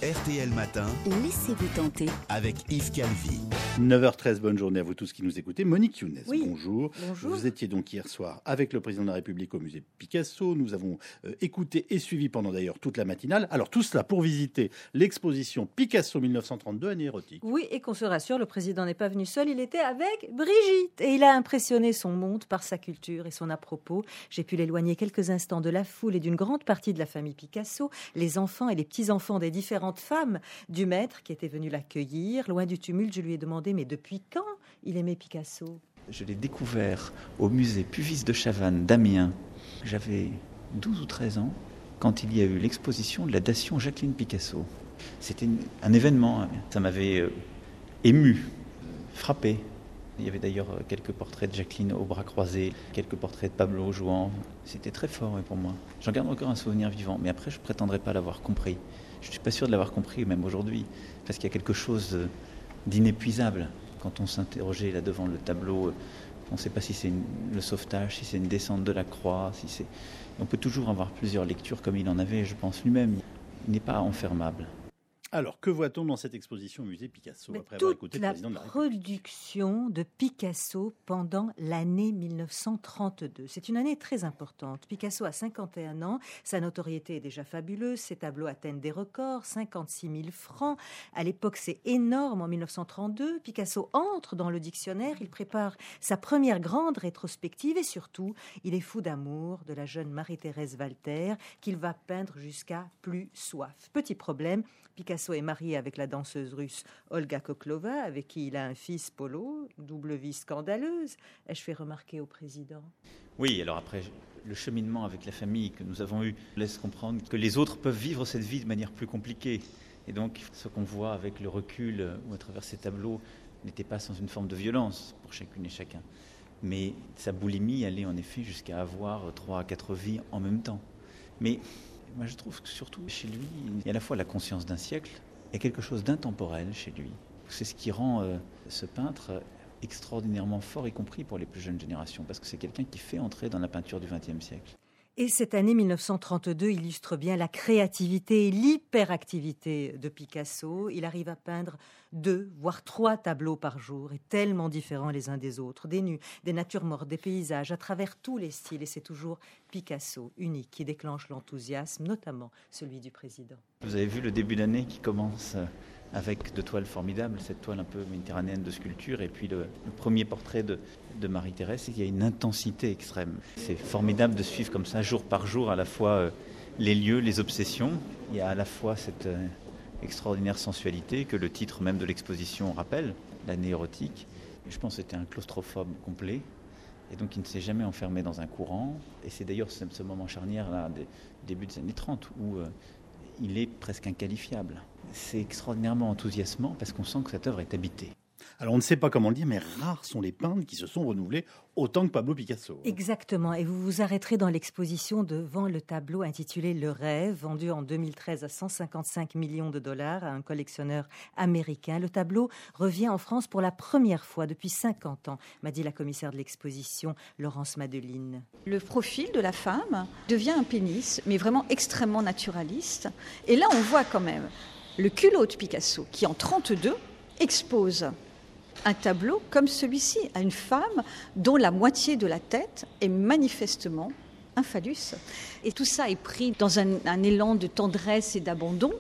RTL Matin, Laissez-vous tenter avec Yves Calvi. 9h13, bonne journée à vous tous qui nous écoutez. Monique Younes, Oui. bonjour. Bonjour. Vous étiez donc hier soir avec le président de la République au musée Picasso. Nous avons écouté et suivi pendant d'ailleurs toute la matinale. Alors tout cela pour visiter l'exposition Picasso 1932, année érotique. Oui, et qu'on se rassure, le président n'est pas venu seul, il était avec Brigitte. Et il a impressionné son monde par sa culture et son à-propos. J'ai pu l'éloigner quelques instants de la foule et d'une grande partie de la famille Picasso, les enfants et les petits-enfants des différentes femmes du maître qui étaient venus l'accueillir. Loin du tumulte, je lui ai demandé, mais depuis quand il aimait Picasso ? Je l'ai découvert au musée Puvis de Chavannes d'Amiens. J'avais 12 ou 13 ans quand il y a eu l'exposition de la Dation Jacqueline Picasso. C'était un événement, ça m'avait ému, frappé. Il y avait d'ailleurs quelques portraits de Jacqueline au bras croisés, quelques portraits de Pablo jouant. C'était très fort pour moi. J'en garde encore un souvenir vivant, mais après je ne prétendrai pas l'avoir compris. Je ne suis pas sûr de l'avoir compris, même aujourd'hui, parce qu'il y a quelque chose d'inépuisable. Quand on s'interrogeait là devant le tableau, on ne sait pas si c'est le sauvetage, si c'est une descente de la croix, si c'est... On peut toujours avoir plusieurs lectures comme il en avait, je pense lui-même. Il n'est pas enfermable. Alors, que voit-on dans cette exposition au musée Picasso après avoir écouté le président de la République ? Production de Picasso pendant l'année 1932. C'est une année très importante. Picasso a 51 ans, sa notoriété est déjà fabuleuse, ses tableaux atteignent des records, 56 000 francs. À l'époque, c'est énorme en 1932. Picasso entre dans le dictionnaire, il prépare sa première grande rétrospective et surtout, il est fou d'amour de la jeune Marie-Thérèse Walter qu'il va peindre jusqu'à plus soif. Petit problème, Picasso est marié avec la danseuse russe Olga Koklova, avec qui il a un fils, Polo, double vie scandaleuse. Ai-je fait remarquer au président ? Oui, alors après, le cheminement avec la famille que nous avons eu laisse comprendre que les autres peuvent vivre cette vie de manière plus compliquée. Et donc, ce qu'on voit avec le recul ou à travers ces tableaux n'était pas sans une forme de violence pour chacune et chacun. Mais sa boulimie allait en effet jusqu'à avoir 3 à 4 vies en même temps. Mais moi, je trouve que surtout chez lui, il y a à la fois la conscience d'un siècle et quelque chose d'intemporel chez lui. C'est ce qui rend ce peintre extraordinairement fort, y compris pour les plus jeunes générations, parce que c'est quelqu'un qui fait entrer dans la peinture du XXe siècle. Et cette année 1932 illustre bien la créativité et l'hyperactivité de Picasso. Il arrive à peindre 2, voire 3 tableaux par jour, et tellement différents les uns des autres. Des nus, des natures mortes, des paysages, à travers tous les styles. Et c'est toujours Picasso, unique, qui déclenche l'enthousiasme, notamment celui du président. Vous avez vu le début d'année qui commence avec 2 toiles formidables, cette toile un peu méditerranéenne de sculpture, et puis le premier portrait de Marie-Thérèse, il y a une intensité extrême. C'est formidable de suivre comme ça, jour par jour, à la fois les lieux, les obsessions. Il y a à la fois cette extraordinaire sensualité que le titre même de l'exposition rappelle, l'année érotique. Et je pense que c'était un claustrophobe complet, et donc il ne s'est jamais enfermé dans un courant. Et c'est d'ailleurs ce moment charnière là, des débuts des années 30, où il est presque inqualifiable. C'est extraordinairement enthousiasmant parce qu'on sent que cette œuvre est habitée. Alors on ne sait pas comment le dire, mais rares sont les peintres qui se sont renouvelés autant que Pablo Picasso. Exactement, et vous vous arrêterez dans l'exposition devant le tableau intitulé Le Rêve, vendu en 2013 à 155 millions de dollars à un collectionneur américain. Le tableau revient en France pour la première fois depuis 50 ans, m'a dit la commissaire de l'exposition, Laurence Madeline. Le profil de la femme devient un pénis, mais vraiment extrêmement naturaliste. Et là, on voit quand même le culot de Picasso, qui en 1932 expose un tableau comme celui-ci à une femme dont la moitié de la tête est manifestement un phallus. Et tout ça est pris dans un élan de tendresse et d'abandon,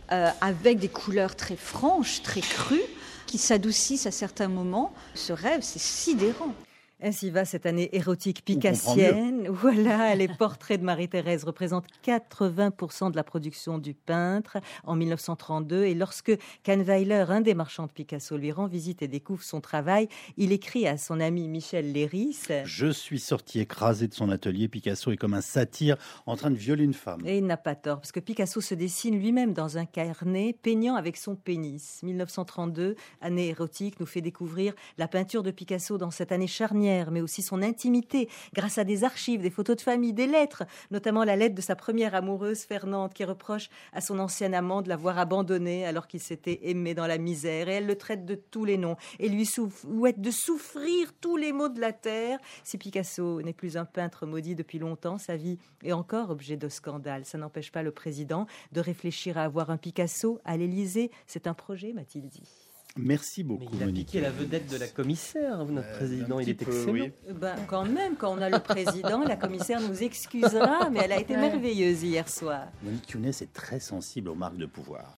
avec des couleurs très franches, très crues, qui s'adoucissent à certains moments. Ce rêve, c'est sidérant. Ainsi va cette année érotique picassienne. Voilà, les portraits de Marie-Thérèse représentent 80% de la production du peintre en 1932. Et lorsque Kahnweiler, un des marchands de Picasso, lui rend visite et découvre son travail, il écrit à son ami Michel Léris. Je suis sorti écrasé de son atelier. Picasso est comme un satyre en train de violer une femme. Et il n'a pas tort, parce que Picasso se dessine lui-même dans un carnet, peignant avec son pénis. 1932, année érotique, nous fait découvrir la peinture de Picasso dans cette année charnière lumière, mais aussi son intimité, grâce à des archives, des photos de famille, des lettres, notamment la lettre de sa première amoureuse, Fernande, qui reproche à son ancien amant de l'avoir abandonné alors qu'il s'était aimé dans la misère. Et elle le traite de tous les noms et lui souhaite de souffrir tous les maux de la terre. Si Picasso n'est plus un peintre maudit depuis longtemps, sa vie est encore objet de scandale. Ça n'empêche pas le président de réfléchir à avoir un Picasso à l'Élysée. C'est un projet, m'a-t-il dit. Merci Mais beaucoup, il a Monique. piqué la vedette de la commissaire, notre président. un Il petit est peu, excellent. oui. Quand même, quand on a le président, la commissaire nous excusera, mais elle a été merveilleuse hier soir. Monique Younes est très sensible aux marques de pouvoir.